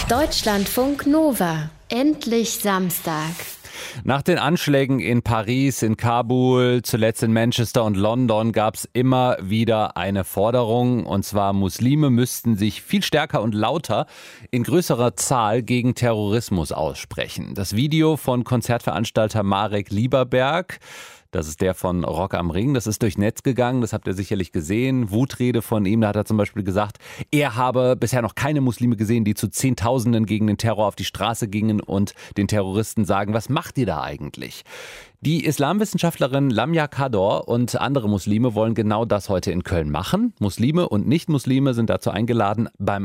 Deutschlandfunk Nova. Endlich Samstag. Nach den Anschlägen in Paris, in Kabul, zuletzt in Manchester und London gab es immer wieder eine Forderung, und zwar Muslime müssten sich viel stärker und lauter in größerer Zahl gegen Terrorismus aussprechen. Das Video von Konzertveranstalter Marek Lieberberg, das ist der von Rock am Ring, das ist durchs Netz gegangen, das habt ihr sicherlich gesehen. Wutrede von ihm, da hat er zum Beispiel gesagt, er habe bisher noch keine Muslime gesehen, die zu Zehntausenden gegen den Terror auf die Straße gingen und den Terroristen sagen, was macht ihr da eigentlich? Die Islamwissenschaftlerin Lamia Kador und andere Muslime wollen genau das heute in Köln machen. Muslime und Nicht-Muslime sind dazu eingeladen, beim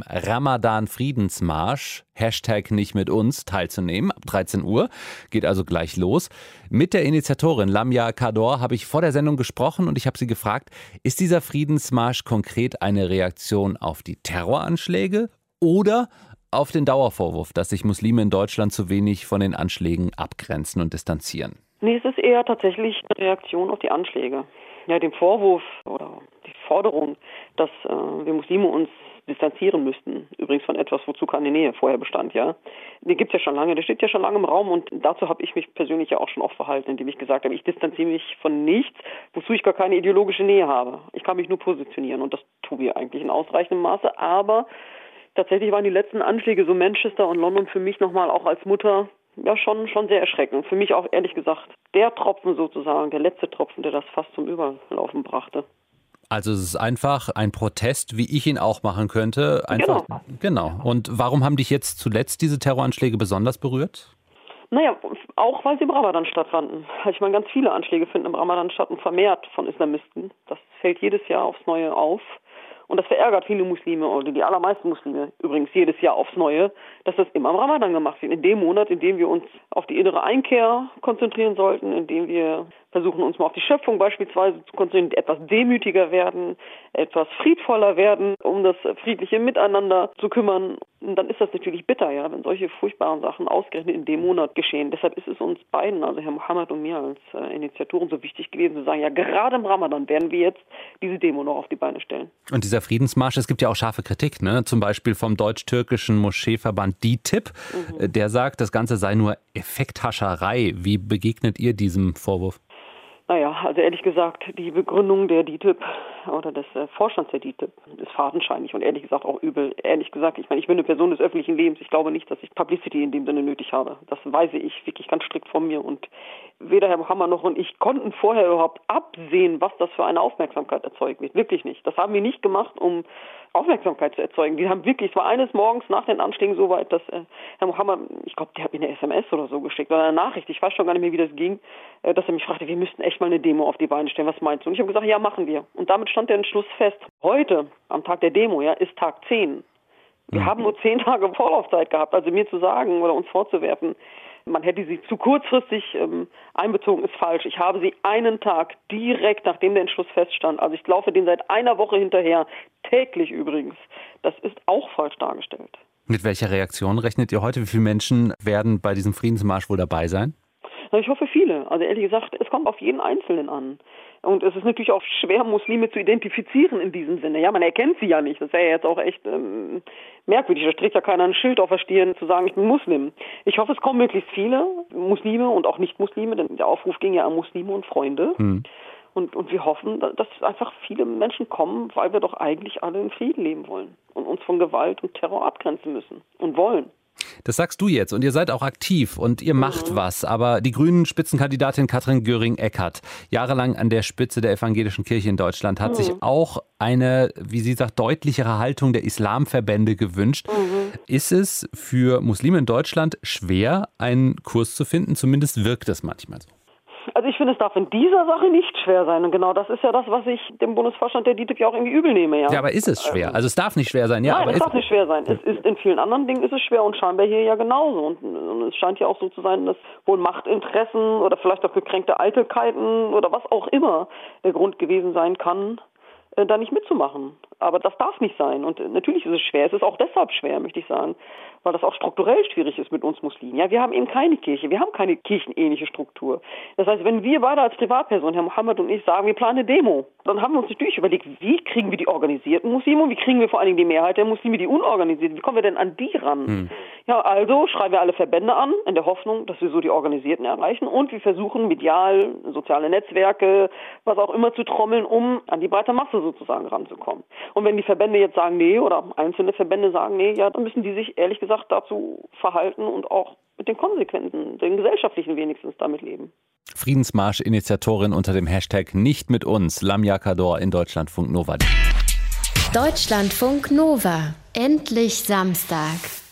Ramadan-Friedensmarsch, Hashtag nicht mit uns, teilzunehmen. Ab 13 Uhr geht also gleich los. Mit der Initiatorin Lamia Kador habe ich vor der Sendung gesprochen und ich habe sie gefragt, ist dieser Friedensmarsch konkret eine Reaktion auf die Terroranschläge oder auf den Dauervorwurf, dass sich Muslime in Deutschland zu wenig von den Anschlägen abgrenzen und distanzieren? Nee, es ist eher tatsächlich eine Reaktion auf die Anschläge. Ja, den Vorwurf oder die Forderung, dass wir Muslime uns distanzieren müssten. Übrigens von etwas, wozu keine Nähe vorher bestand, ja. Den gibt's ja schon lange, der steht ja schon lange im Raum und dazu habe ich mich persönlich ja auch schon oft verhalten, indem ich gesagt habe, ich distanziere mich von nichts, wozu ich gar keine ideologische Nähe habe. Ich kann mich nur positionieren und das tun wir eigentlich in ausreichendem Maße, aber tatsächlich waren die letzten Anschläge, so Manchester und London, für mich nochmal auch als Mutter ja schon sehr erschreckend. Für mich auch ehrlich gesagt der Tropfen sozusagen, der letzte Tropfen, der das fast zum Überlaufen brachte. Also es ist einfach ein Protest, wie ich ihn auch machen könnte. Einfach, genau. Und warum haben dich jetzt zuletzt diese Terroranschläge besonders berührt? Naja, auch weil sie im Ramadan stattfanden. Ich meine, ganz viele Anschläge finden im Ramadan statt und vermehrt von Islamisten. Das fällt jedes Jahr aufs Neue auf. Und das verärgert viele Muslime, oder die allermeisten Muslime übrigens jedes Jahr aufs Neue, dass das immer im Ramadan gemacht wird. In dem Monat, in dem wir uns auf die innere Einkehr konzentrieren sollten, in dem wir versuchen, uns mal auf die Schöpfung beispielsweise zu konzentrieren, etwas demütiger werden, etwas friedvoller werden, um das friedliche Miteinander zu kümmern. Und dann ist das natürlich bitter, ja, wenn solche furchtbaren Sachen ausgerechnet in dem Monat geschehen. Deshalb ist es uns beiden, also Herr Mohammed und mir als Initiatoren, so wichtig gewesen zu sagen, ja, gerade im Ramadan werden wir jetzt diese Demo noch auf die Beine stellen. Und dieser Friedensmarsch, es gibt ja auch scharfe Kritik, ne? Zum Beispiel vom deutsch-türkischen Moscheeverband DİTİB, der sagt, das Ganze sei nur Effekthascherei. Wie begegnet ihr diesem Vorwurf? Naja, also ehrlich gesagt, die Begründung der DİTİB oder des Vorstands der DİTİB ist fadenscheinig und ehrlich gesagt auch übel. Ehrlich gesagt, ich meine, ich bin eine Person des öffentlichen Lebens. Ich glaube nicht, dass ich Publicity in dem Sinne nötig habe. Das weise ich wirklich ganz strikt von mir. Und weder Herr Mohammed noch und ich konnten vorher überhaupt absehen, was das für eine Aufmerksamkeit erzeugen wird. Wirklich nicht. Das haben wir nicht gemacht, um Aufmerksamkeit zu erzeugen. Die haben wirklich, es war eines Morgens nach den Anschlägen so weit, dass Herr Mohammed, ich glaube, der hat mir eine SMS oder so geschickt oder eine Nachricht, ich weiß schon gar nicht mehr, wie das ging, dass er mich fragte, wir müssten echt mal eine Demo auf die Beine stellen, was meinst du? Und ich habe gesagt, ja, machen wir. Und damit stand der Entschluss fest. Heute, am Tag der Demo, ja, ist Tag 10. Wir haben nur 10 Tage Vorlaufzeit gehabt, also mir zu sagen oder uns vorzuwerfen, man hätte sie zu kurzfristig einbezogen, ist falsch. Ich habe sie einen Tag direkt, nachdem der Entschluss feststand, also ich laufe den seit einer Woche hinterher, täglich übrigens. Das ist auch falsch dargestellt. Mit welcher Reaktion rechnet ihr heute? Wie viele Menschen werden bei diesem Friedensmarsch wohl dabei sein? Ich hoffe viele. Also ehrlich gesagt, es kommt auf jeden Einzelnen an. Und es ist natürlich auch schwer, Muslime zu identifizieren in diesem Sinne. Ja, man erkennt sie ja nicht. Das wäre ja jetzt auch echt merkwürdig. Da trägt ja keiner ein Schild auf der Stirn zu sagen, ich bin Muslim. Ich hoffe, es kommen möglichst viele Muslime und auch Nicht-Muslime, denn der Aufruf ging ja an Muslime und Freunde. Und wir hoffen, dass einfach viele Menschen kommen, weil wir doch eigentlich alle in Frieden leben wollen und uns von Gewalt und Terror abgrenzen müssen und wollen. Das sagst du jetzt und ihr seid auch aktiv und ihr macht was. Aber die Grünen-Spitzenkandidatin Katrin Göring-Eckardt, jahrelang an der Spitze der evangelischen Kirche in Deutschland, hat sich auch eine, wie sie sagt, deutlichere Haltung der Islamverbände gewünscht. Ist es für Muslime in Deutschland schwer, einen Kurs zu finden? Zumindest wirkt es manchmal so. Also ich finde, es darf in dieser Sache nicht schwer sein. Und genau das ist ja das, was ich dem Bundesvorstand der DİTİB ja auch irgendwie übel nehme. Ja, aber ist es schwer? Also es darf nicht schwer sein, ja. Nein, aber es darf nicht schwer sein. Es ist in vielen anderen Dingen ist es schwer und scheinbar hier ja genauso. Und es scheint ja auch so zu sein, dass wohl Machtinteressen oder vielleicht auch gekränkte Eitelkeiten oder was auch immer der Grund gewesen sein kann, da nicht mitzumachen. Aber das darf nicht sein. Und natürlich ist es schwer. Es ist auch deshalb schwer, möchte ich sagen, weil das auch strukturell schwierig ist mit uns Muslimen. Ja, wir haben eben keine Kirche. Wir haben keine kirchenähnliche Struktur. Das heißt, wenn wir beide als Privatperson, Herr Mohammed und ich, sagen, wir planen eine Demo, dann haben wir uns natürlich überlegt, wie kriegen wir die organisierten Muslime und wie kriegen wir vor allen Dingen die Mehrheit der Muslime, die unorganisierten, wie kommen wir denn an die ran? Ja, also schreiben wir alle Verbände an, in der Hoffnung, dass wir so die Organisierten erreichen. Und wir versuchen medial, soziale Netzwerke, was auch immer zu trommeln, um an die breite Masse sozusagen ranzukommen. Und wenn die Verbände jetzt sagen, nee, oder einzelne Verbände sagen, nee, ja, dann müssen die sich ehrlich gesagt dazu verhalten und auch mit den Konsequenzen, den gesellschaftlichen wenigstens damit leben. Friedensmarsch-Initiatorin unter dem Hashtag Nicht mit uns, Lamia Kador in Deutschlandfunk Nova. Deutschlandfunk Nova. Endlich Samstag.